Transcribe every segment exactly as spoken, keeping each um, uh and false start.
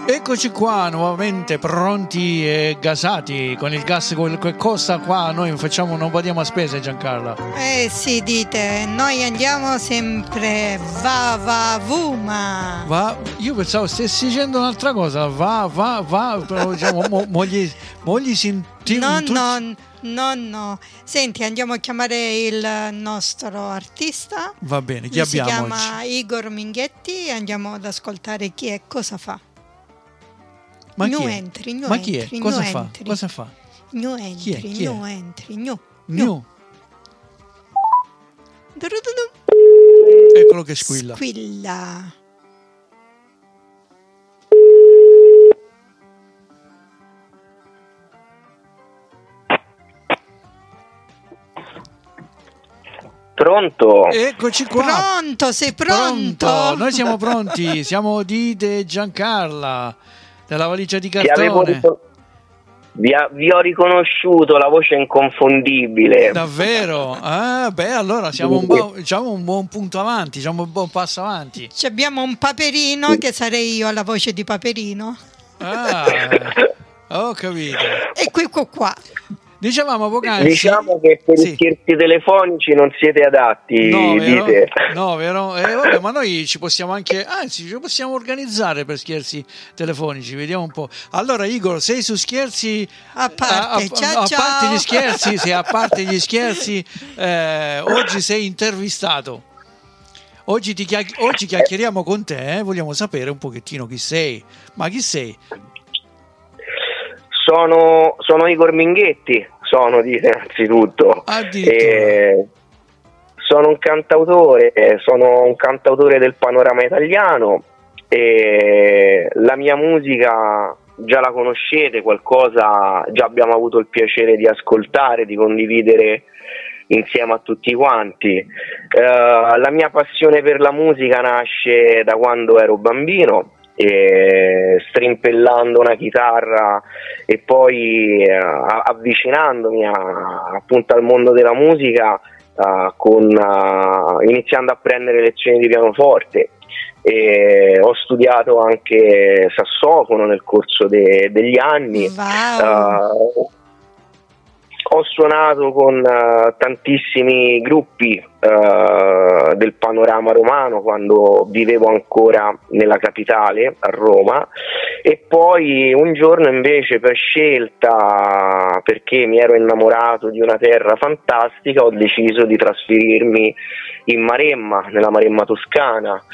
Eccoci qua nuovamente pronti e gasati con il gas quel che costa qua, noi facciamo, non badiamo a spese, Giancarla. Eh sì, dite, noi andiamo sempre va va vuma. Va, io pensavo stessi dicendo un'altra cosa, va va va, però diciamo mo, mo gli, mo gli senti, No, tutti... no, no, no. Senti, andiamo a chiamare il nostro artista. Va bene, chi Lui abbiamo si chiama oggi? Igor Minghetti, andiamo ad ascoltare chi è, cosa fa. Ma new chi è? entry, new Ma chi è? entry, Cosa new fa? entry. Cosa fa? New Chi è? entry, Chi è? new entry, new. New. Du-du-du-du. Eccolo che squilla. Squilla. Pronto? Eccoci qua. Pronto, sei pronto? Pronto. Noi siamo pronti, siamo di De Giancarla, della valigia di Ti avevo cartone. ricon- vi, ha- vi ho riconosciuto, la voce è inconfondibile. Davvero? Ah, beh, allora siamo un, buon, diciamo un buon punto avanti, diciamo un buon passo avanti. Ci abbiamo un Paperino, che sarei io alla voce di Paperino. Ah, ho capito. E qui qua qua. Dicevamo poc'anzi... Diciamo che per Sì. i scherzi telefonici non siete adatti, No, vero? dite. No, vero? Eh, vabbè, ma noi ci possiamo anche, anzi, ci possiamo organizzare per scherzi telefonici, vediamo un po'. Allora, Igor, sei su scherzi? A parte, ciao, a ciao. parte gli scherzi, sì, a parte gli scherzi, eh, oggi sei intervistato. Oggi, ti chiacch- oggi chiacchieriamo con te, eh? Vogliamo sapere un pochettino chi sei. Ma chi sei? Sono, sono Igor Minghetti, sono, dite innanzitutto. Addirittura. Eh, sono un cantautore, sono un cantautore del panorama italiano e la mia musica già la conoscete, qualcosa già abbiamo avuto il piacere di ascoltare, di condividere insieme a tutti quanti. Eh, la mia passione per la musica nasce da quando ero bambino, e strimpellando una chitarra e poi eh, avvicinandomi a, appunto al mondo della musica, eh, con, eh, iniziando a prendere lezioni di pianoforte. E ho studiato anche sassofono nel corso de- degli anni. Wow. Uh, ho suonato con uh, tantissimi gruppi uh, del panorama romano quando vivevo ancora nella capitale, a Roma, e poi un giorno invece, per scelta, perché mi ero innamorato di una terra fantastica, ho deciso di trasferirmi in Maremma, nella Maremma toscana,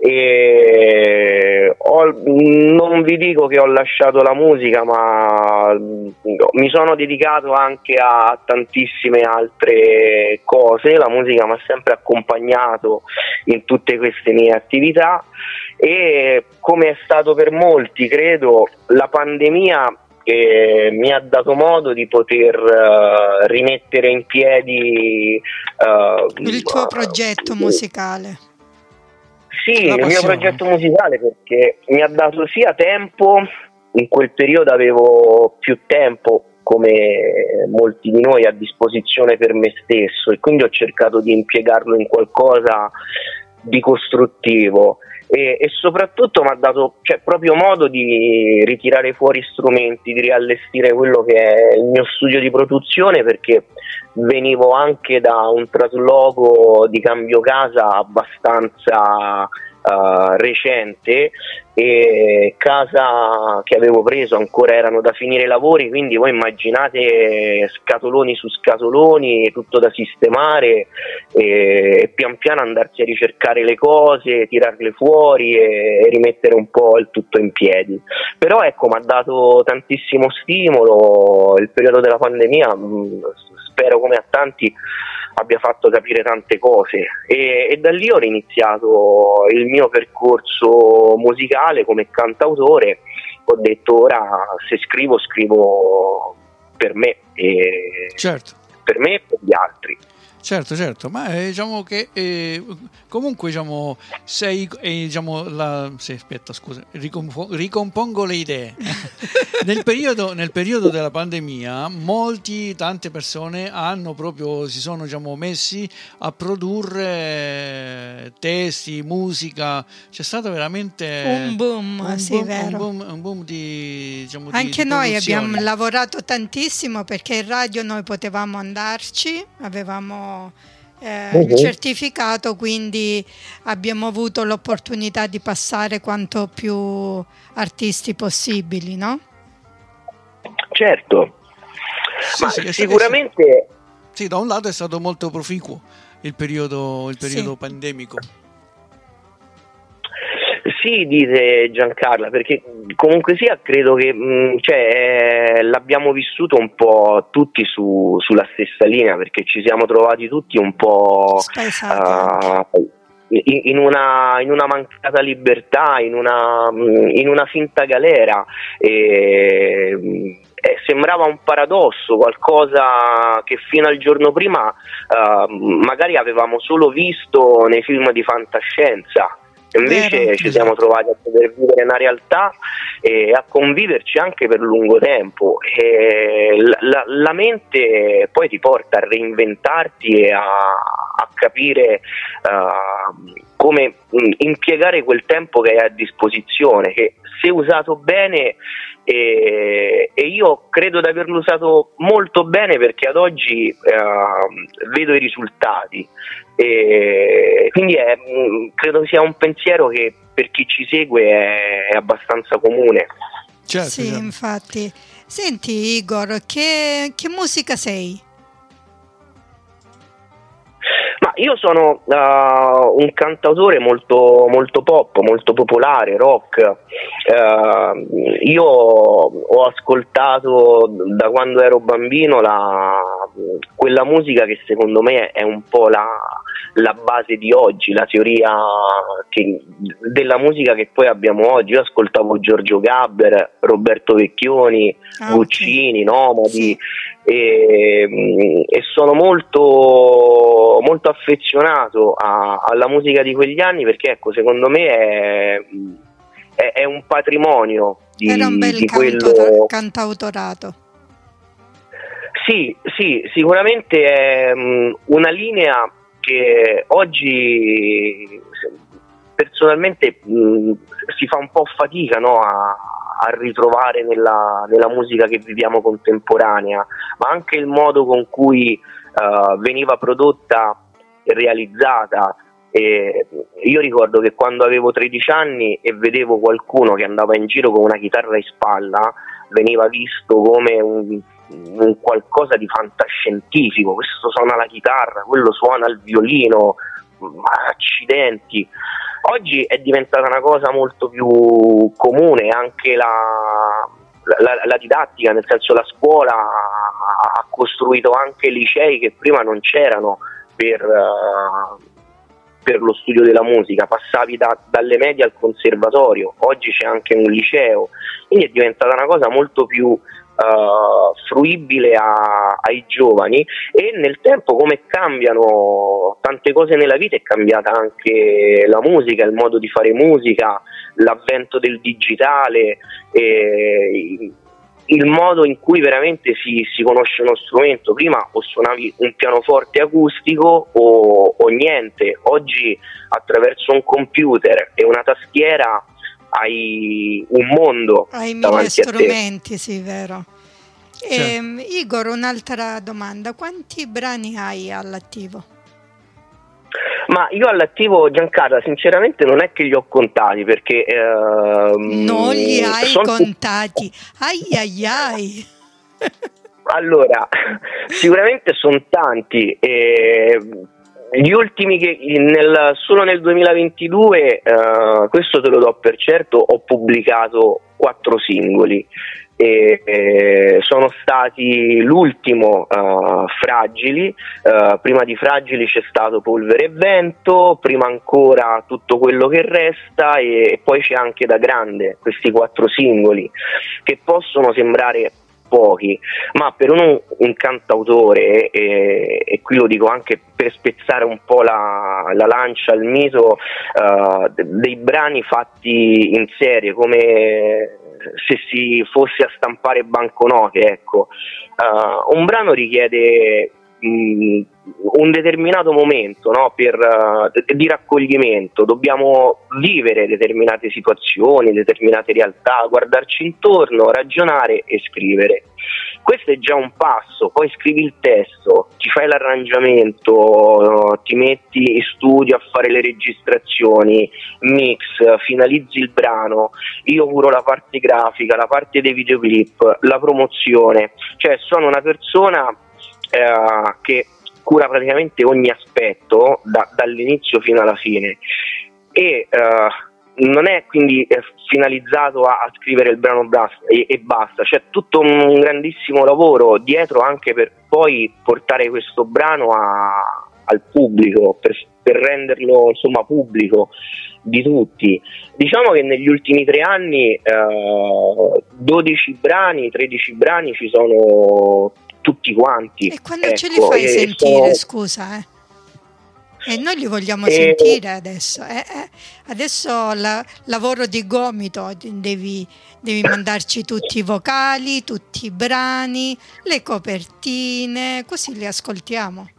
e ho, non vi dico che ho lasciato la musica, ma mi sono dedicato anche a tantissime altre cose. La musica mi ha sempre accompagnato in tutte queste mie attività e, come è stato per molti, credo, la pandemia che mi ha dato modo di poter uh, rimettere in piedi uh, il tuo progetto musicale. Sì, il mio progetto musicale, perché mi ha dato sia tempo, in quel periodo avevo più tempo come molti di noi a disposizione per me stesso, e quindi ho cercato di impiegarlo in qualcosa di costruttivo. E, e soprattutto mi ha dato, cioè, proprio modo di ritirare fuori strumenti, di riallestire quello che è il mio studio di produzione, perché venivo anche da un trasloco di cambio casa abbastanza uh, recente, e casa che avevo preso ancora erano da finire i lavori, quindi voi immaginate scatoloni su scatoloni, tutto da sistemare, e, e pian piano andarsi a ricercare le cose, tirarle fuori e, e rimettere un po' il tutto in piedi. Però ecco, mi ha dato tantissimo stimolo il periodo della pandemia, spero come a tanti abbia fatto capire tante cose, e, e da lì ho iniziato il mio percorso musicale come cantautore. Ho detto, ora se scrivo scrivo per me, e certo, per me e per gli altri. Certo, certo, ma eh, diciamo che eh, comunque diciamo sei eh, diciamo la sì, aspetta, scusa, ricompo- ricompongo le idee. nel periodo nel periodo della pandemia molti tante persone hanno proprio si sono diciamo messi a produrre testi, musica, c'è stato veramente un boom, un sì, boom, vero. un boom, un boom di diciamo Anche di, di noi produzioni. abbiamo lavorato tantissimo perché in radio noi potevamo andarci, avevamo eh, uh-huh. il certificato, quindi abbiamo avuto l'opportunità di passare quanto più artisti possibili, no? Certo, Sì, ma sì, sicuramente sì, da un lato è stato molto proficuo il periodo, il periodo Sì. pandemico. sì, dice Giancarla, perché comunque sia credo che mh, cioè, eh, l'abbiamo vissuto un po' tutti su, sulla stessa linea, perché ci siamo trovati tutti un po' uh, in, in, una, in una mancata libertà, in una, in una finta galera. E, Eh, sembrava un paradosso, qualcosa che fino al giorno prima uh, magari avevamo solo visto nei film di fantascienza. Invece Vero. ci siamo trovati a poter vivere una realtà e a conviverci anche per lungo tempo. E la, la, la mente poi ti porta a reinventarti e a, a capire uh, come mh, impiegare quel tempo che hai a disposizione, che se usato bene. E, e io credo di averlo usato molto bene, perché ad oggi eh, vedo i risultati, e quindi è, credo sia un pensiero che per chi ci segue è, è abbastanza comune. Certo, sì, certo. Infatti. Senti Igor, che, che musica sei? Ma io sono uh, un cantautore molto, molto pop, molto popolare, rock. Uh, io ho ascoltato da quando ero bambino la, quella musica che secondo me è un po' la, la base di oggi, la teoria che, della musica che poi abbiamo oggi. Io ascoltavo Giorgio Gabber, Roberto Vecchioni, ah, Guccini, okay. Nomadi. Sì. E, e sono molto molto affezionato a, alla musica di quegli anni, perché ecco, secondo me è, è, è un patrimonio di, era un bel di canto, quello... cantautorato. Sì, sì, sicuramente è um, una linea che oggi personalmente mh, si fa un po' fatica, no, a, a ritrovare nella, nella musica che viviamo contemporanea, ma anche il modo con cui uh, veniva prodotta e realizzata. E io ricordo che quando avevo tredici anni e vedevo qualcuno che andava in giro con una chitarra in spalla, veniva visto come un, un qualcosa di fantascientifico. Questo suona la chitarra, quello suona il violino, accidenti. Oggi è diventata una cosa molto più comune, anche la, la, la didattica, nel senso la scuola ha, ha costruito anche licei che prima non c'erano per, uh, per lo studio della musica. Passavi da, dalle medie al conservatorio, oggi c'è anche un liceo, quindi è diventata una cosa molto più Uh, fruibile a, ai giovani. E nel tempo, come cambiano tante cose nella vita, è cambiata anche la musica, il modo di fare musica, l'avvento del digitale, e il modo in cui veramente si, si conosce uno strumento. Prima o suonavi un pianoforte acustico o, o niente. Oggi attraverso un computer e una tastiera hai un mondo, hai mille strumenti, sì, vero. E, Igor, un'altra domanda: quanti brani hai all'attivo? Ma io all'attivo, Giancarla, sinceramente non è che li ho contati, perché ehm, non li hai son... contati, ai ai ai. Allora, sicuramente sono tanti. E gli ultimi che nel, solo nel duemilaventidue, uh, questo te lo do per certo, ho pubblicato quattro singoli. E, e sono stati l'ultimo uh, Fragili, uh, prima di Fragili c'è stato Polvere e Vento, prima ancora Tutto quello che resta, e, e poi c'è anche Da Grande. Questi quattro singoli che possono sembrare pochi, ma per un, un cantautore, e, e qui lo dico anche per spezzare un po' la, la lancia al miso, uh, dei brani fatti in serie, come se si fosse a stampare banconote, ecco. Uh, un brano richiede mh, un determinato momento, no? per, uh, di raccoglimento, dobbiamo vivere determinate situazioni, determinate realtà, guardarci intorno, ragionare e scrivere. Questo è già un passo, poi scrivi il testo, ti fai l'arrangiamento, uh, ti metti in studio a fare le registrazioni, mix, finalizzi il brano, io curo la parte grafica, la parte dei videoclip, la promozione, cioè sono una persona uh, che cura praticamente ogni aspetto da, dall'inizio fino alla fine e uh, non è quindi eh, finalizzato a, a scrivere il brano basta, e, e basta, c'è tutto un grandissimo lavoro dietro anche per poi portare questo brano a, al pubblico, per, per renderlo insomma pubblico di tutti. Diciamo che negli ultimi tre anni eh, dodici brani, tredici brani ci sono tutti quanti. E quando ecco, ce li fai e sentire, sono... scusa, eh? E noi li vogliamo e... sentire adesso. Eh, eh. Adesso la, lavoro di gomito, devi, devi mandarci tutti i vocali, tutti i brani, le copertine, così li ascoltiamo.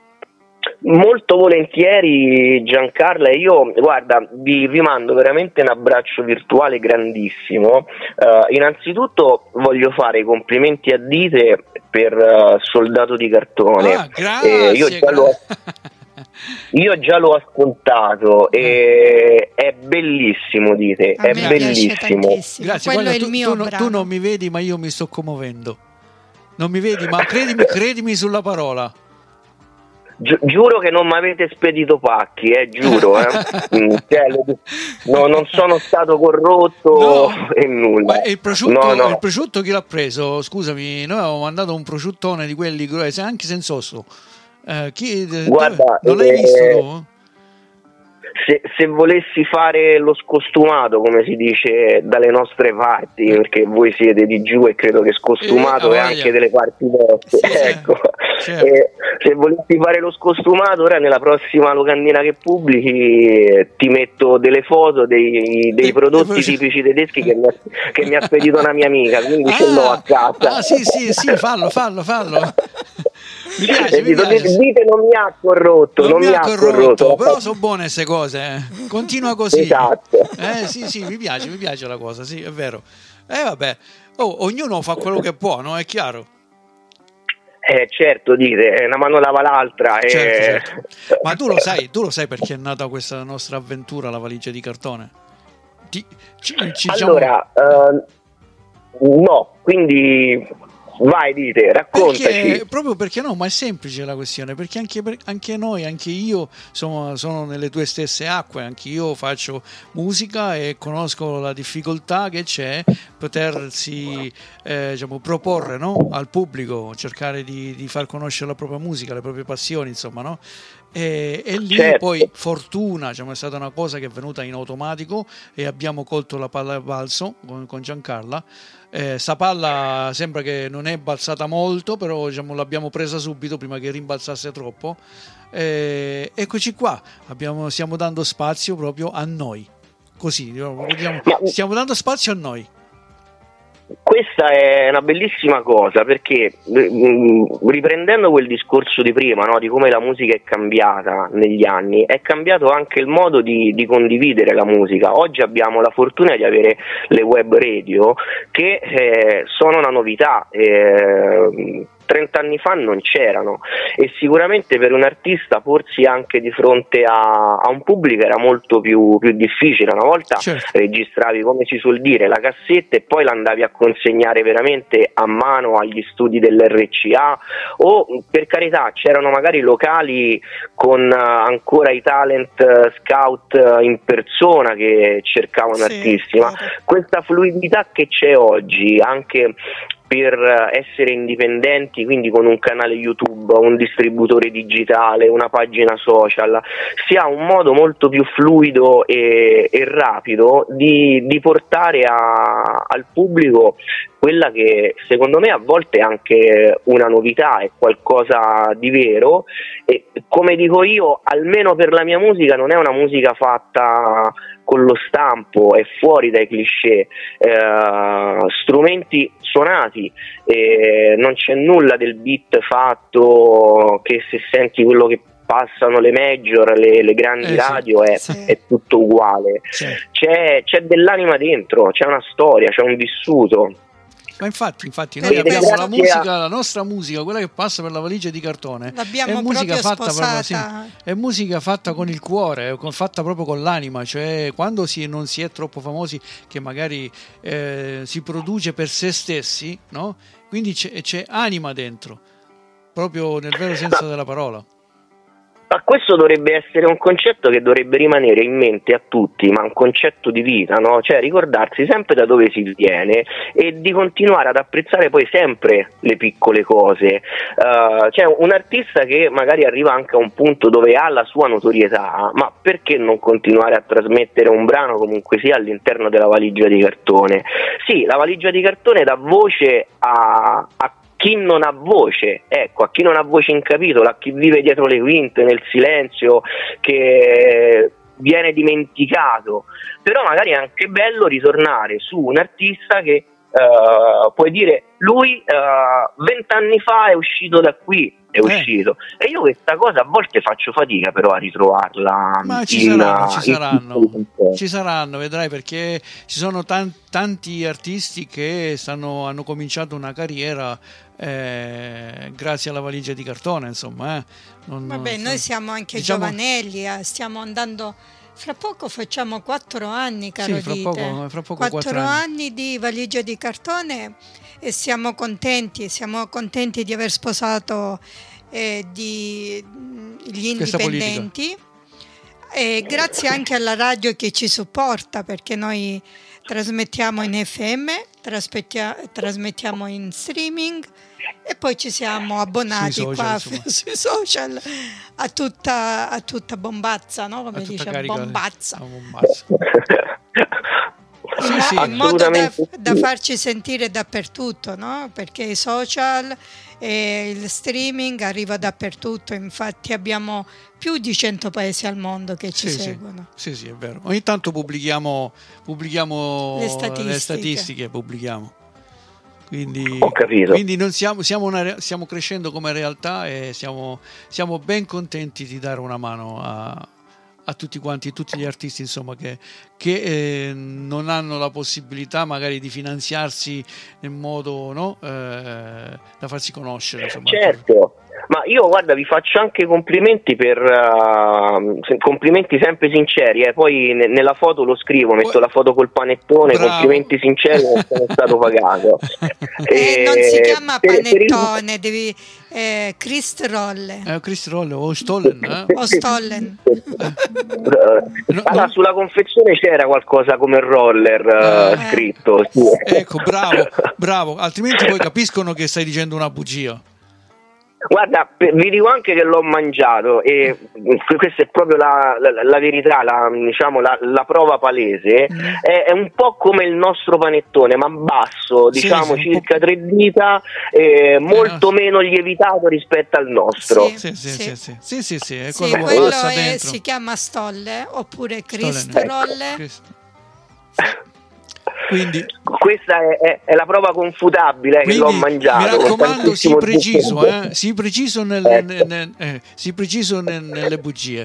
Molto volentieri Giancarla, e io guarda vi, vi mando veramente un abbraccio virtuale grandissimo. Uh, innanzitutto voglio fare i complimenti a Dite per uh, Soldato di cartone. Ah, grazie, eh, io, già gra- l'ho, io già l'ho ascoltato e è bellissimo, Dite, A è me bellissimo. piace Grazie, quello guarda, è il tu, mio tu, no- brano. tu non mi vedi, ma io mi sto commuovendo. Non mi vedi, ma credimi, credimi sulla parola. Gi- giuro che non mi avete spedito pacchi, eh, giuro, eh. Mm, cioè, no, non sono stato corrotto No, e nulla. ma il prosciutto, No, no. il prosciutto chi l'ha preso? Scusami, noi avevamo mandato un prosciuttone di quelli grossi, anche senza osso. Eh, chi, Guarda, non l'hai eh, visto tu? Se, se volessi fare lo scostumato, come si dice dalle nostre parti, perché voi siete di giù e credo che scostumato Eh, è ah, anche voglia. delle parti vostre, Sì, sì, ecco. certo. Eh, se volessi fare lo scostumato, ora nella prossima locandina che pubblichi eh, ti metto delle foto dei, dei Dei- prodotti dei- tipici tedeschi che mi, ha, che mi ha spedito una mia amica, quindi ce l'ho a casa. Ah, sì, sì, sì, fallo, fallo, fallo. Mi piace, E mi dico, piace. Dite non mi ha corrotto, Non, non, mi ha corrotto, corrotto. però sono buone queste cose. Eh. Continua così. Esatto. Eh, sì, sì, mi piace, mi piace la cosa, sì, è vero. E eh, vabbè, oh, ognuno fa quello che può, no? È chiaro. Eh, certo, Dite, una mano lava l'altra. E... Certo, certo. Ma tu lo sai, tu lo sai perché è nata questa nostra avventura, la valigia di cartone? Ti, ci, ci diciamo- Allora, eh, no, quindi vai, Dite, raccontaci. Perché, proprio perché no, ma è semplice la questione, perché anche, per- anche noi, anche io sono, sono nelle tue stesse acque, anche io faccio musica e conosco la difficoltà che c'è potersi eh, diciamo, proporre, no? Al pubblico, cercare di, di far conoscere la propria musica, le proprie passioni, insomma, no? E, e lì Certo. poi fortuna, diciamo, è stata una cosa che è venuta in automatico e abbiamo colto la palla al balzo con, con Giancarla. Eh, sta palla sembra che non è balzata molto, però diciamo, l'abbiamo presa subito prima che rimbalzasse troppo. Eh, eccoci qua, abbiamo, stiamo dando spazio proprio a noi, così vediamo, Ma- stiamo dando spazio a noi. Questa è una bellissima cosa perché mh, riprendendo quel discorso di prima, no, di come la musica è cambiata negli anni, è cambiato anche il modo di, di condividere la musica. Oggi abbiamo la fortuna di avere le web radio che eh, sono una novità. Eh, trenta anni fa non c'erano e sicuramente per un artista porsi anche di fronte a, a un pubblico era molto più, più difficile. Una volta Certo. registravi, come si suol dire, la cassetta e poi l'andavi a consegnare veramente a mano agli studi dell'R C A o, per carità, c'erano magari locali con uh, ancora i talent uh, scout uh, in persona che cercavano Sì, artisti, ma certo. questa fluidità che c'è oggi anche per essere indipendenti, quindi con un canale YouTube, un distributore digitale, una pagina social, si ha un modo molto più fluido e, e rapido di, di portare a, al pubblico quella che secondo me a volte è anche una novità, è qualcosa di vero, e come dico io, almeno per la mia musica non è una musica fatta con lo stampo, è fuori dai cliché, eh, strumenti suonati, eh, non c'è nulla del beat fatto che se senti quello che passano le major, le, le grandi eh, radio, sì, è, sì. è tutto uguale, Sì. c'è, c'è dell'anima dentro, c'è una storia, c'è un vissuto. Ma infatti, infatti noi Ed abbiamo grazie la musica, la nostra musica, quella che passa per la valigia di cartone, L'abbiamo è musica proprio fatta proprio, sì, sposata. è musica fatta con il cuore, con- fatta proprio con l'anima, cioè quando si, non si è troppo famosi, che magari eh, si produce per se stessi, no? Quindi c'è, c'è anima dentro, proprio nel vero senso della parola. Ma questo dovrebbe essere un concetto che dovrebbe rimanere in mente a tutti, ma un concetto di vita, no? Cioè ricordarsi sempre da dove si viene e di continuare ad apprezzare poi sempre le piccole cose. Uh, cioè un artista che magari arriva anche a un punto dove ha la sua notorietà, ma perché non continuare a trasmettere un brano comunque sia all'interno della valigia di cartone? Sì, la valigia di cartone dà voce a, a chi non ha voce, ecco, a chi non ha voce in capitolo, a chi vive dietro le quinte, nel silenzio, che viene dimenticato, però magari è anche bello ritornare su un artista che uh, puoi dire, lui vent'anni uh, fa è uscito da qui, è eh. uscito, e io questa cosa a volte faccio fatica però a ritrovarla. Ma ci in, saranno, ci in, saranno, in, in, ci saranno, vedrai, perché ci sono tan- tanti artisti che stanno, hanno cominciato una carriera eh, grazie alla valigia di cartone, insomma. Eh. Non, Vabbè, non, noi siamo anche diciamo, giovanelli, eh, stiamo andando, fra poco facciamo quattro anni, caro sì, fra Dite. poco, fra poco quattro, quattro anni. anni di valigia di cartone e siamo contenti, siamo contenti di aver sposato eh, di, gli indipendenti e grazie anche alla radio che ci supporta, perché noi trasmettiamo in F M, trasmettiamo in streaming e poi ci siamo abbonati sui qua social, sui social a tutta, a tutta bombazza, no? Come dice, carica, bombazza. no, bombazza. Sì, sì, in modo da, da farci sentire dappertutto, no? Perché i social e il streaming arriva dappertutto, infatti abbiamo più di cento paesi al mondo che ci sì, seguono. Sì, sì, è vero. Ogni tanto pubblichiamo, pubblichiamo le statistiche, le statistiche pubblichiamo. Quindi, Ho capito. quindi non siamo, siamo, una, stiamo crescendo come realtà e siamo, siamo ben contenti di dare una mano a, a tutti quanti, tutti gli artisti, insomma, che, che eh, non hanno la possibilità magari di finanziarsi in modo, no, eh, da farsi conoscere, insomma. Certo, ma io guarda vi faccio anche complimenti per uh, complimenti sempre sinceri, eh. Poi ne, nella foto lo scrivo, metto la foto col panettone. Bravo. Complimenti sinceri, non sono stato pagato. eh, non si chiama panettone, per il... devi eh, Christrolle. Eh, Christrolle o Stollen, eh? O Stollen. no, allora, no. Sulla confezione c'era qualcosa come roller uh, eh. scritto. Sì. Ecco, bravo, bravo, altrimenti poi capiscono che stai dicendo una bugia. Guarda, vi dico anche che l'ho mangiato e questa è proprio la, la, la verità, la, diciamo, la, la prova palese. Mm. È, è un po' come il nostro panettone, ma basso, diciamo sì, circa tre dita, eh, molto eh, meno lievitato rispetto al nostro. Sì, sì, sì, sì, sì, sì, sì, sì, è sì quello, quello è, dentro. Si chiama Stolle oppure Christrolle. Ecco. Quindi, questa è, è, è la prova confutabile che l'ho mangiato. Mi raccomando, sii preciso, eh? sii preciso, nel, ecco. nel, nel, eh, sii preciso nel, nelle bugie.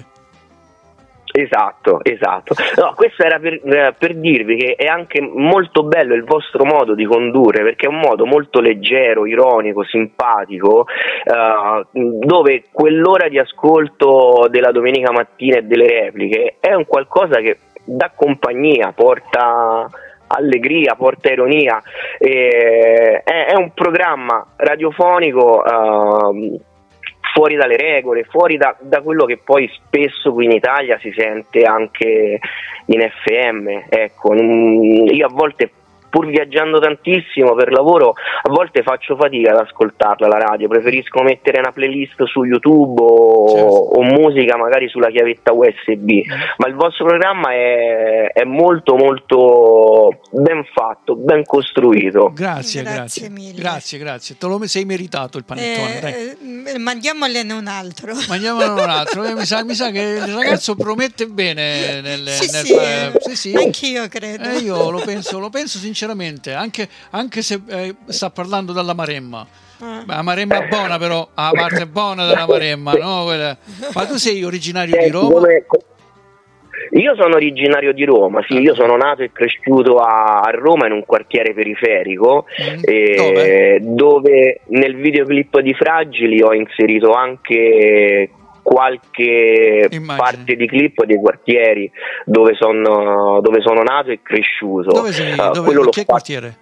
Esatto, esatto. No, questo era per, per dirvi che è anche molto bello il vostro modo di condurre, perché è un modo molto leggero, ironico, simpatico, uh, dove quell'ora di ascolto della domenica mattina e delle repliche è un qualcosa che dà compagnia, porta allegria, porta ironia, eh, è, è un programma radiofonico uh, fuori dalle regole, fuori da, da quello che poi spesso qui in Italia si sente anche in F M. Ecco, io a volte pur viaggiando tantissimo per lavoro, a volte faccio fatica ad ascoltarla la radio, preferisco mettere una playlist su YouTube o, certo. o musica magari sulla chiavetta U S B, mm. ma il vostro programma è, è molto molto ben fatto, ben costruito. Grazie, grazie, grazie, mille. grazie, grazie. Te lo sei meritato il panettone. Eh, dai. Eh, mandiamolene un altro. Mandiamone un altro. Eh, mi, sa, mi sa che il ragazzo promette bene. Nel, sì, nel, sì, eh, sì, sì. Anch'io credo. Eh, io lo penso, lo penso sinceramente, anche, anche se eh, sta parlando dalla Maremma. Ah. La Maremma è buona, però la parte buona della Maremma, no? Quella... Ma tu sei originario di Roma? Come... Io sono originario di Roma, sì, io sono nato e cresciuto a, a Roma in un quartiere periferico, mm. eh, dove nel videoclip di Fragili ho inserito anche qualche Immagine. parte di clip dei quartieri dove sono, dove sono nato e cresciuto. Dove sei? Uh, dove, quello che quartiere?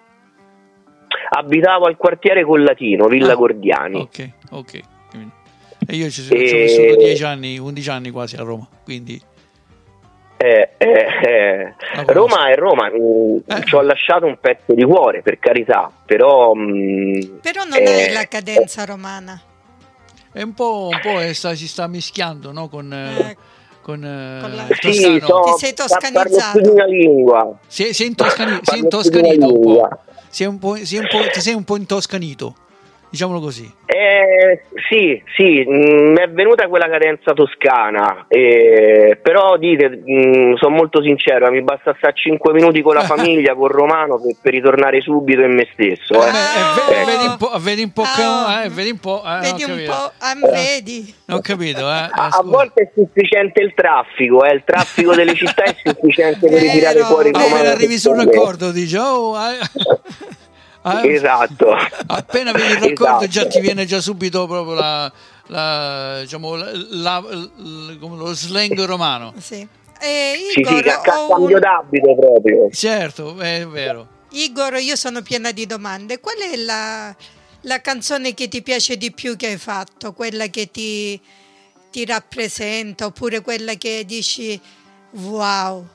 Abitavo al quartiere Collatino, Villa ah, Gordiani. Ok, ok. E io ci sono, e... ci ho vissuto dieci anni, undici anni quasi a Roma, quindi... Eh, eh, eh. Roma è Roma, eh. ci ho lasciato un pezzo di cuore, per carità, però... Mh, però non eh, è la cadenza romana. È un po', un po' sta, si sta mischiando, no? Con... Eh. Con, con la... sì, so, ti sei toscanizzato. Parlo una lingua. Si è, si è, intoscani, si è intoscanito un po'. Si è un po', si è un po', ti sei un po' intoscanito, diciamolo così. Eh, sì, sì, mi è venuta quella cadenza toscana, eh, però dite, mh, sono molto sincero, mi basta stare cinque minuti con la famiglia, con Romano, per, per ritornare subito in me stesso. Eh. Eh, eh, vedi un po', vedi un po', oh, eh, vedi un po', eh, vedi un po', ah, vedi. Non ho capito, eh. A, a volte è sufficiente il traffico, eh, il traffico delle città è sufficiente per ritirare fuori il Romano. Eh, arrivi sul raccordo, dici, oh, eh. Ah, esatto, appena vedi il raccordo esatto. già ti viene già subito proprio la, la, diciamo, la, la, la, lo slang romano. Sì, eh, Igor, sì, sì, ca- cambio un... d'abito proprio. Certo, è vero. Igor, io sono piena di domande. Qual è la, la canzone che ti piace di più che hai fatto? Quella che ti, ti rappresenta, oppure quella che dici wow?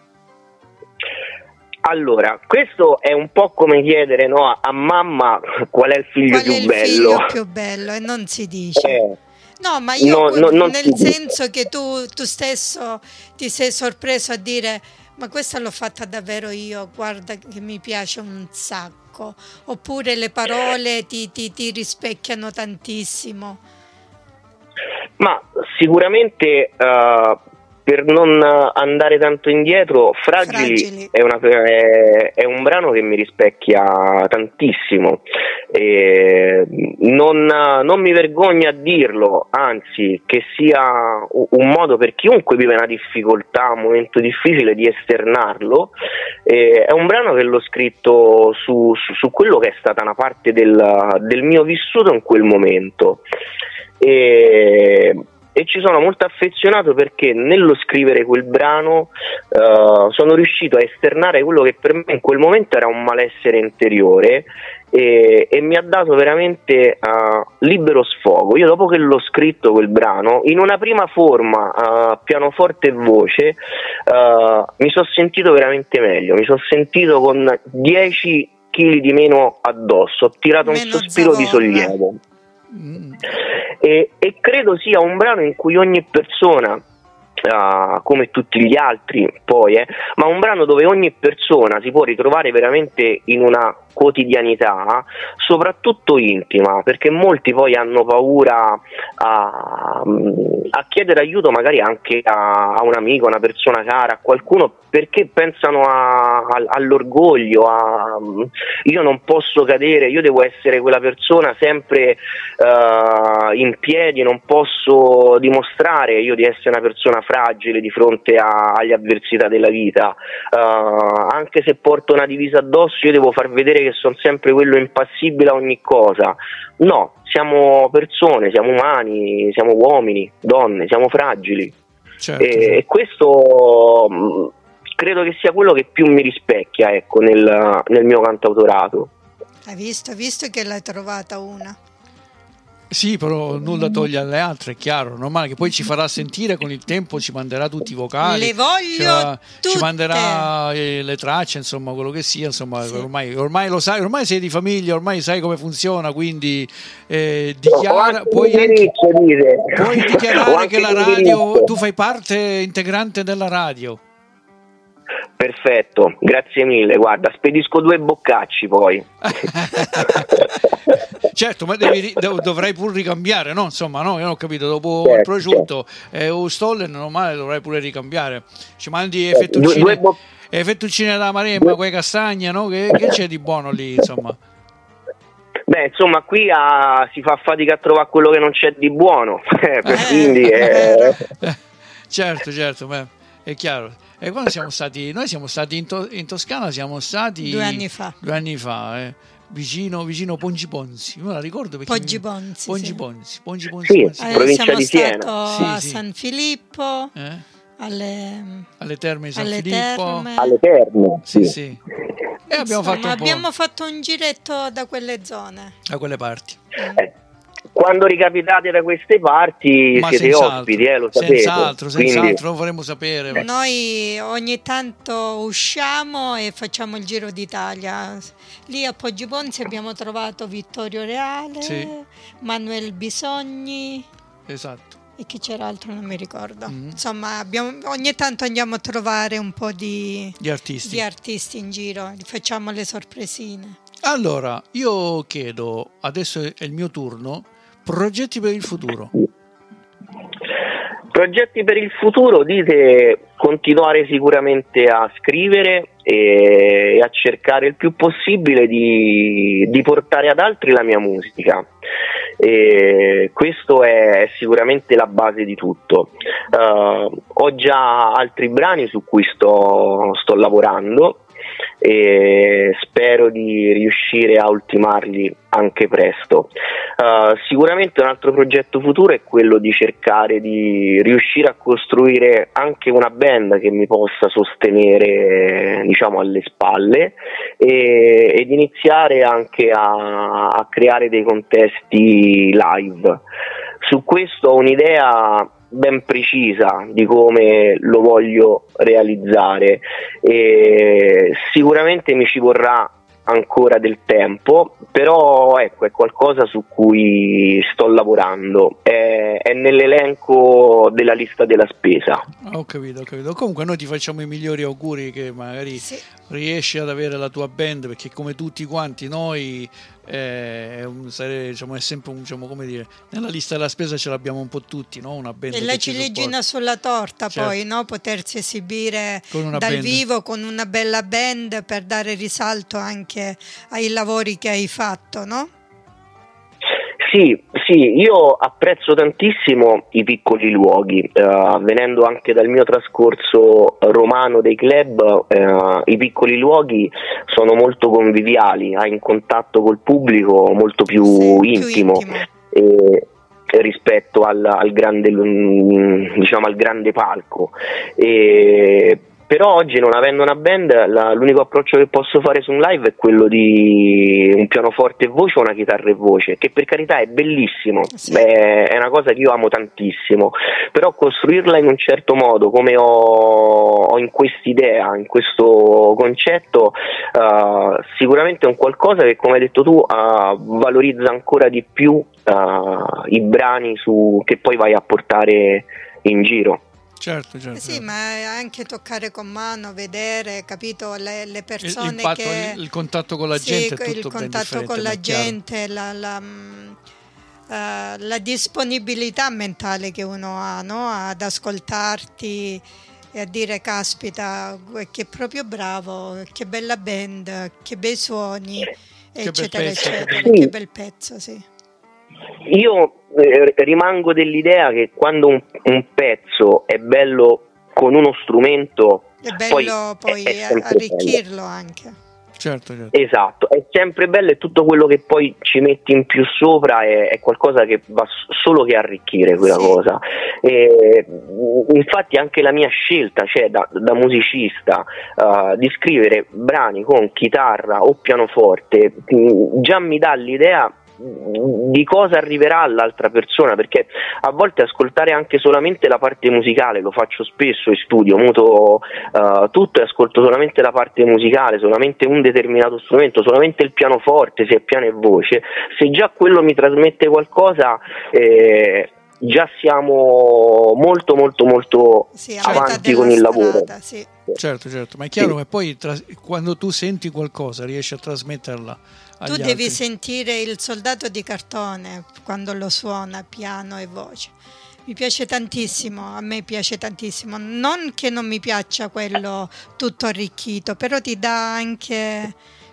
Allora, questo è un po' come chiedere, no, a, a mamma qual è il figlio qual più è il bello. figlio più bello e non si dice. Eh, no, ma io no, no, nel senso dice. Che tu, tu stesso ti sei sorpreso a dire ma questa l'ho fatta davvero io, guarda che mi piace un sacco. Oppure le parole ti, ti, ti rispecchiano tantissimo. Ma sicuramente... Uh, per non andare tanto indietro, Fragili, Fragili. È, una, è, è un brano che mi rispecchia tantissimo. E non, non mi vergogno a dirlo, anzi, che sia un modo per chiunque vive una difficoltà, un momento difficile, di esternarlo. E è un brano che l'ho scritto su, su, su quello che è stata una parte del, del mio vissuto in quel momento. E... E ci sono molto affezionato perché nello scrivere quel brano uh, sono riuscito a esternare quello che per me in quel momento era un malessere interiore e, e mi ha dato veramente uh, libero sfogo. Io dopo che l'ho scritto quel brano, in una prima forma, uh, pianoforte e voce, uh, mi sono sentito veramente meglio, mi sono sentito con dieci chili di meno addosso, ho tirato meno un sospiro zavorra. di sollievo. Mm. E, e credo sia un brano in cui ogni persona, uh, come tutti gli altri poi, eh, ma un brano dove ogni persona si può ritrovare veramente in una quotidianità, soprattutto intima, perché molti poi hanno paura a, a chiedere aiuto magari anche a, a un amico, a una persona cara, a qualcuno, perché pensano a, a, all'orgoglio, a io non posso cadere, io devo essere quella persona sempre uh, in piedi, non posso dimostrare io di essere una persona fragile di fronte a, alle avversità della vita, uh, anche se porto una divisa addosso io devo far vedere che sono sempre quello impassibile a ogni cosa. No, siamo persone, siamo umani, siamo uomini, donne, siamo fragili. Certo. E, e questo mh, credo che sia quello che più mi rispecchia, ecco, nel, nel mio cantautorato. Hai visto, hai visto che l'hai trovata una? Sì, però nulla toglie alle altre, è chiaro, normale che poi ci farà sentire con il tempo, ci manderà tutti i vocali, le voglio ci, farà, tutte. Ci manderà eh, le tracce, insomma, quello che sia, insomma, sì. ormai, ormai lo sai, ormai sei di famiglia, ormai sai come funziona, quindi eh, dichiara, puoi, anche, puoi dichiarare che la radio, tu fai parte integrante della radio. Perfetto, grazie mille, guarda, spedisco due boccacci poi. Certo, ma devi, dov- dovrai pure ricambiare, no? Insomma, no, io non ho capito, dopo certo, il prosciutto certo. e o stollen normale dovrai pure ricambiare. Ci mandi fettuccine, due, due bo- fettuccine da Maremma, quei castagne, no? Che, che c'è di buono lì, insomma? Beh, insomma, qui a, si fa fatica a trovare quello che non c'è di buono, quindi è... certo, certo, beh, è chiaro. E quando siamo stati, noi siamo stati in, to- in Toscana, siamo stati due anni fa, due anni fa, eh, vicino, vicino Pongi Ponzi, me la ricordo perché Poggi Ponzi, Pongi sì. Ponzi, Pongi Ponzi, sì, Ponzi. Eh, provincia siamo di Siena. stato sì, a sì. San Filippo, eh? alle, alle terme di San alle Filippo, terme. alle terme, sì, sì. sì. E abbiamo Insomma, fatto un po' abbiamo fatto un giretto da quelle zone, da quelle parti. Eh. Quando ricapitate da queste parti Ma siete senz'altro, ospiti, eh, lo sapete. senz'altro, quindi... senz'altro, lo vorremmo sapere. Noi ogni tanto usciamo e facciamo il giro d'Italia. Lì a Poggi Ponzi abbiamo trovato Vittorio Reale, sì. Manuel Bisogni, esatto. e chi c'era altro non mi ricordo. Mm-hmm. Insomma, abbiamo, ogni tanto andiamo a trovare un po' di, di artisti. di artisti in giro, facciamo le sorpresine. Allora, io chiedo, adesso è il mio turno, progetti per il futuro. Progetti per il futuro, dite continuare sicuramente a scrivere e a cercare il più possibile di, di portare ad altri la mia musica. E questo è sicuramente la base di tutto. Uh, ho già altri brani su cui sto, sto lavorando e spero di riuscire a ultimarli anche presto. Uh, sicuramente un altro progetto futuro è quello di cercare di riuscire a costruire anche una band che mi possa sostenere, diciamo, alle spalle e, ed iniziare anche a, a creare dei contesti live. Su questo ho un'idea ben precisa di come lo voglio realizzare e sicuramente mi ci vorrà ancora del tempo, però ecco, è qualcosa su cui sto lavorando, è, è nell'elenco della lista della spesa. Ho capito, ho capito. Comunque noi ti facciamo i migliori auguri che magari sì. riesci ad avere la tua band, perché come tutti quanti noi è, un, diciamo, è sempre un, diciamo, come dire, nella lista della spesa ce l'abbiamo un po' tutti, no? Una band e la ciliegina sulla torta, certo. Poi no? Potersi esibire dal band. vivo con una bella band per dare risalto anche ai lavori che hai fatto, no? Sì, sì, io apprezzo tantissimo i piccoli luoghi, uh, venendo anche dal mio trascorso romano dei club, uh, i piccoli luoghi sono molto conviviali, hai un contatto col pubblico molto più, sì, intimo, più intimo. E, rispetto al, al grande, diciamo, al grande palco. E, però oggi, non avendo una band, la, l'unico approccio che posso fare su un live è quello di un pianoforte e voce o una chitarra e voce, che per carità è bellissimo, sì. Beh, è una cosa che io amo tantissimo, però costruirla in un certo modo, come ho, ho in quest'idea, in questo concetto, uh, sicuramente è un qualcosa che, come hai detto tu, uh, valorizza ancora di più uh, i brani su, che poi vai a portare in giro. Certo, certo. Sì, ma anche toccare con mano, vedere, capito, le, le persone il, patto, che... Il, il contatto con la sì, gente è tutto il contatto con la gente, la, la, uh, la disponibilità mentale che uno ha, no? Ad ascoltarti e a dire caspita, che è proprio bravo, che bella band, che bei suoni, che eccetera, eccetera. Sì. Che bel pezzo, sì. Io eh, rimango dell'idea che quando un, un pezzo è bello con uno strumento, è bello poi, poi è, è arricchirlo bello. Anche. Certo, certo. Esatto, è sempre bello e tutto quello che poi ci metti in più sopra è, è qualcosa che va solo che arricchire quella sì. cosa. E, infatti anche la mia scelta, cioè da, da musicista, uh, di scrivere brani con chitarra o pianoforte, già mi dà l'idea di cosa arriverà all'altra persona, perché a volte ascoltare anche solamente la parte musicale, lo faccio spesso in studio, muto uh, tutto e ascolto solamente la parte musicale, solamente un determinato strumento, solamente il pianoforte, se è piano e voce, se già quello mi trasmette qualcosa, eh, già siamo molto molto molto sì, avanti con il lavoro. Sì. Certo, certo, ma è chiaro sì. che poi tras- quando tu senti qualcosa riesci a trasmetterla agli tu devi altri. sentire il soldato di cartone quando lo suona piano e voce. Mi piace tantissimo, a me piace tantissimo, non che non mi piaccia quello tutto arricchito, però ti dà anche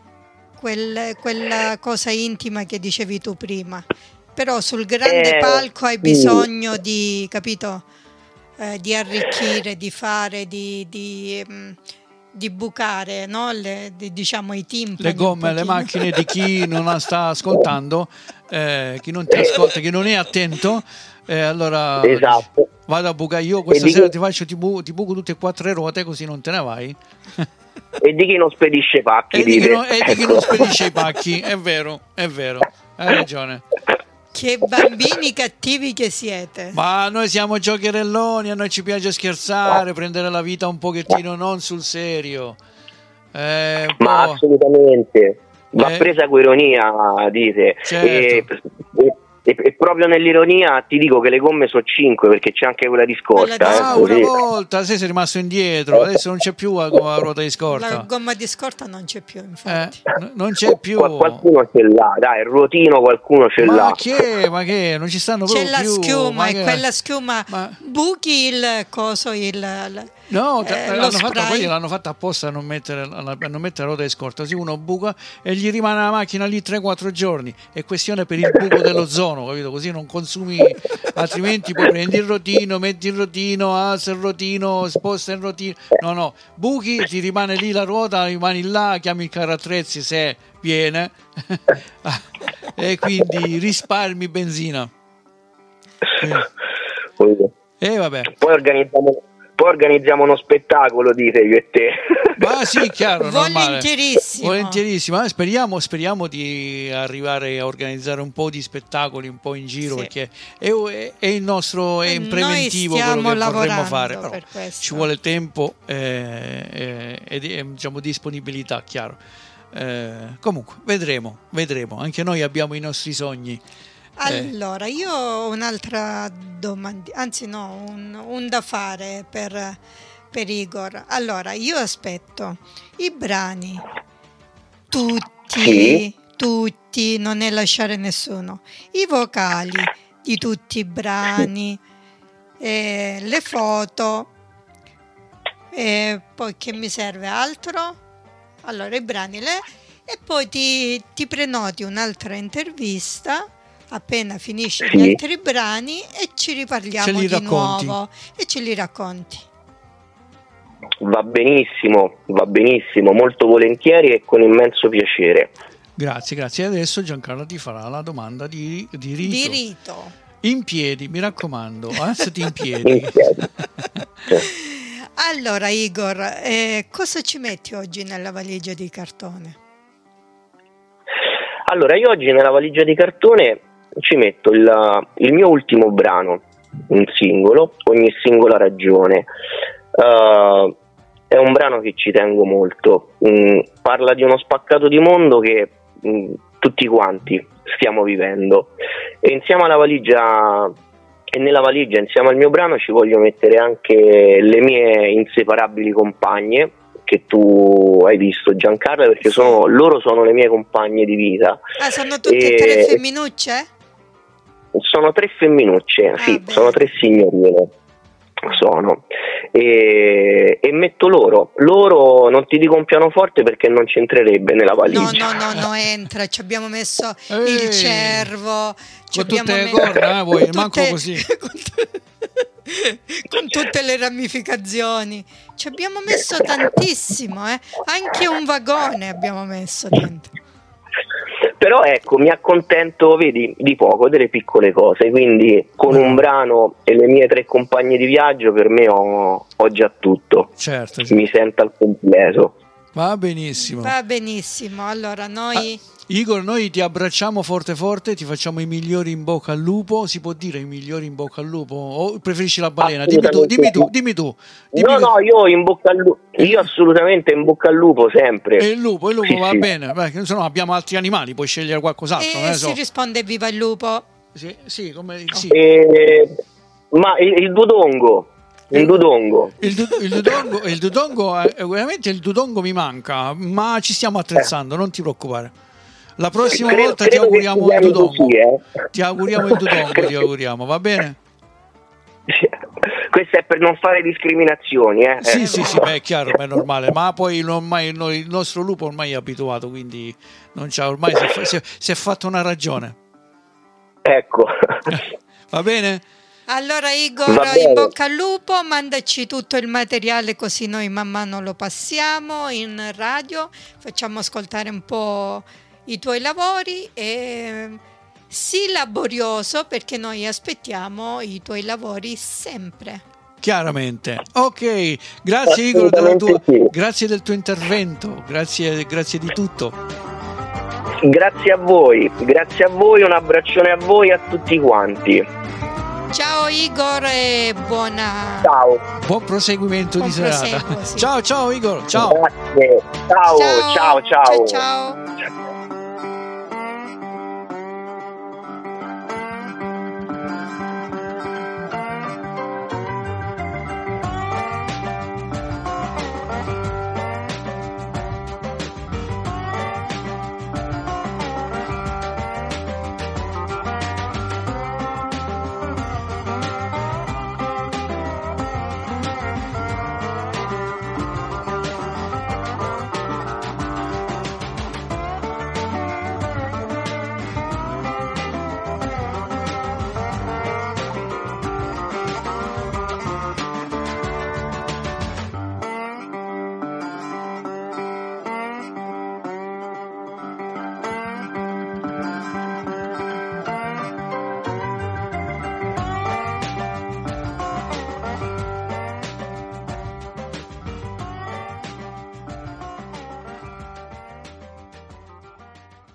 quel, quella cosa intima che dicevi tu prima. Però sul grande eh, palco hai sì. bisogno di, capito, eh, di arricchire, di fare, di, di, mh, di bucare, no? Le, di, diciamo i timpani. Le gomme, le macchine di chi non la sta ascoltando, eh, chi non ti ascolta, chi non è attento, eh, allora esatto. vado a bucare. Io questa e sera di... ti faccio, ti, bu- ti buco tutte e quattro le ruote così non te ne vai. E di chi non spedisce pacchi. E di chi non, e di chi non spedisce i pacchi, è vero, è vero, hai ragione. Che bambini cattivi che siete. Ma noi siamo giocherelloni, a noi ci piace scherzare, prendere la vita un pochettino non sul serio. Eh, Ma boh. assolutamente, va Eh. presa con ironia, dite. Certo. E, e, e proprio nell'ironia ti dico che le gomme sono cinque, perché c'è anche quella di Quella scorta. di eh, Ah, scorta. una così. volta, sei, sei rimasto indietro, adesso non c'è più la, la ruota di La scorta. gomma di scorta non c'è più, Eh, infatti. n- non c'è più. Qual- qualcuno ce l'ha, dai, il ruotino qualcuno ce Ma l'ha. che? Ma che? Non ci stanno C'è proprio la più. schiuma ma e che- quella schiuma Ma- buchi il coso, il, il- No, eh, l'hanno, lo fatta, spray. poi l'hanno fatta apposta a non mettere, a non mettere la ruota di scorta, così uno buca e gli rimane la macchina lì tre quattro giorni. È questione per il buco dell'ozono, capito? Così non consumi, altrimenti poi prendi il rotino, metti il rotino, alza il rotino, sposta il rotino. No, no, buchi, ti rimane lì la ruota, rimani là, chiami il carro attrezzi se viene e quindi risparmi benzina. E eh, vabbè. Poi organizziamo, poi organizziamo uno spettacolo, dite io e te. Ma sì, chiaro, normale. Volentierissimo. Volentierissimo. Eh, speriamo, speriamo di arrivare a organizzare un po' di spettacoli un po' in giro, Sì. perché è, è- è il nostro è E in noi preventivo quello stiamo che vorremmo lavorando fare, però per questo. ci vuole tempo eh, eh, e di- e, diciamo, disponibilità, chiaro. Eh, comunque vedremo, vedremo. Anche noi abbiamo i nostri sogni. Allora, io ho un'altra domanda, anzi no, un, un da fare per, per Igor. Allora, io aspetto i brani, tutti, Sì. tutti, non ne lasciare nessuno, i vocali di tutti i brani, eh, le foto, e poi che mi serve altro? Allora, i brani, le, e poi ti, ti prenoti un'altra intervista appena finisci Sì. gli altri brani e ci riparliamo Ce li di racconti. nuovo e ce li racconti. Va benissimo, va benissimo, molto volentieri e con immenso piacere. Grazie, grazie. E adesso Giancarlo ti farà la domanda di, di rito. Di rito. In piedi, mi raccomando, alzati in In piedi. piedi. Allora Igor, eh, cosa ci metti oggi nella valigia di cartone? Allora, io oggi nella valigia di cartone ci metto il, il mio ultimo brano, un singolo, Ogni singola ragione. Uh, è un brano che ci tengo molto, mm, parla di uno spaccato di mondo che mm, tutti quanti stiamo vivendo, e insieme alla valigia e nella valigia insieme al mio brano ci voglio mettere anche le mie inseparabili compagne, che tu hai visto, Giancarlo, perché sono, loro sono le mie compagne di vita. Ah, sono tutte E- e tre femminucce? Sono tre femminucce, Ah, sì, bene. sono tre signorine. Sono e, e metto loro. Loro non ti dico un pianoforte perché non c'entrerebbe nella No, valigia. no, no, no, entra, ci abbiamo messo Ehi. il cervo, ci Con tutte abbiamo le me- corna, eh, voi, con manco tutte- così. con, tu- con tutte le ramificazioni. Ci abbiamo messo tantissimo, eh? Anche un vagone abbiamo messo dentro. Però ecco, mi accontento, vedi, di poco, delle piccole cose, quindi con un brano e le mie tre compagne di viaggio per me ho, ho già tutto. Certo, certo. Mi sento al completo. Va benissimo. Va benissimo. Allora noi... Ah, Igor, noi ti abbracciamo forte forte, ti facciamo i migliori in bocca al lupo. Si può dire i migliori in bocca al lupo? O preferisci la balena? Dimmi tu, dimmi tu, dimmi tu. Dimmi no, tu. no, io in bocca al lupo. Io assolutamente in bocca al lupo sempre. E il lupo, il lupo sì, va sì. bene. Beh, se no abbiamo altri animali, puoi scegliere qualcos'altro. E non ne si so. risponde viva il lupo. Sì, sì, come, sì. E... Ma il, il dudongo. Il dudongo. Il, du- il dudongo, il dudongo è, veramente il dudongo mi manca, ma ci stiamo attrezzando, non ti preoccupare. La prossima credo, volta credo ti auguriamo il dudongo. Così, eh. Ti auguriamo il dudongo, ti auguriamo, va bene? Questo è per non fare discriminazioni, eh. Sì, eh. sì, sì, beh, è chiaro, è normale, ma poi ormai, noi, il nostro lupo ormai è abituato, quindi non c'ha, ormai si è, fa- si, è, si è fatto una ragione. Ecco. Va bene? Allora Igor, Va in bene. bocca al lupo, mandaci tutto il materiale così noi man mano lo passiamo in radio, facciamo ascoltare un po' i tuoi lavori e sii laborioso perché noi aspettiamo i tuoi lavori sempre. Chiaramente. Ok, grazie Igor, della tua, Sì. grazie del tuo intervento, grazie, grazie di tutto. Grazie a voi, grazie a voi, un abbraccione a voi e a tutti quanti. Ciao Igor e buona... Ciao. Buon proseguimento Buon di serata. proseguo, sì. Ciao ciao Igor, ciao. Grazie. Ciao, ciao, ciao. ciao, ciao. Ciao.